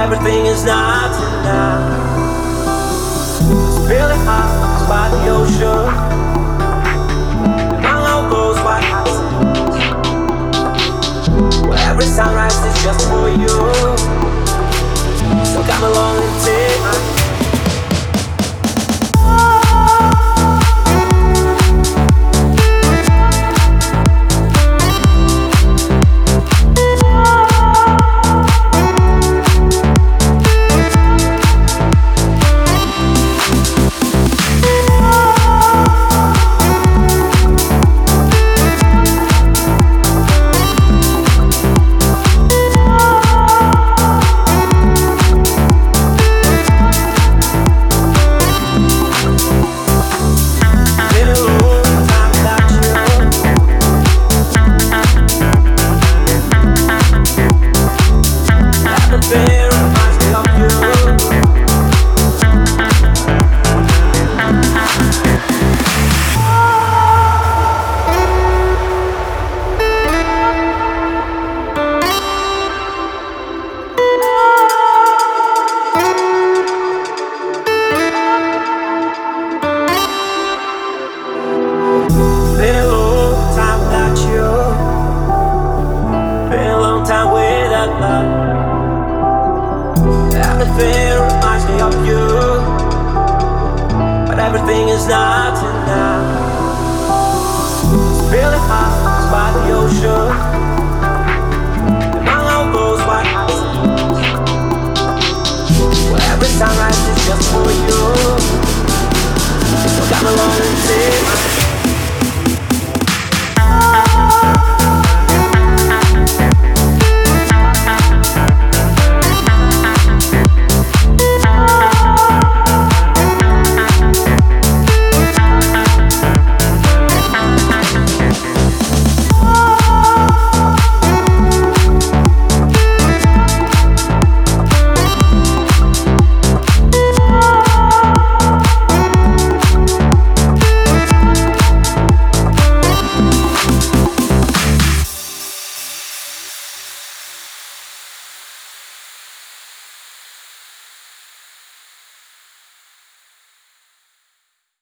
everything is not enough. It's really hot by the ocean, and all those white houses, where every sunrise is just for you. So come along and take my hand. Everything reminds me of you, but everything is not enough. It's really hot by the ocean, among all those white houses, where every sunrise is just for you. So come along and take